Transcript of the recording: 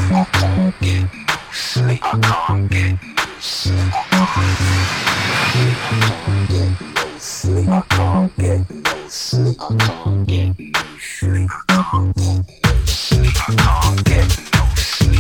I can't get no sleep. I can't get no sleep. I can't get no sleep. I can't get no sleep. I can't get no sleep. I can't get no sleep. I can't get no sleep.